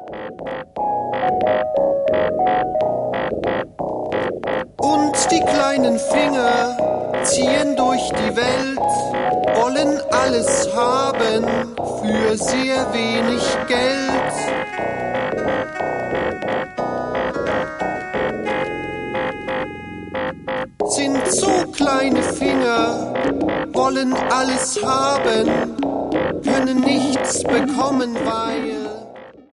Und die kleinen Finger ziehen durch die Welt, wollen alles haben für sehr wenig Geld. Sind so kleine Finger, wollen alles haben, können nichts bekommen, weil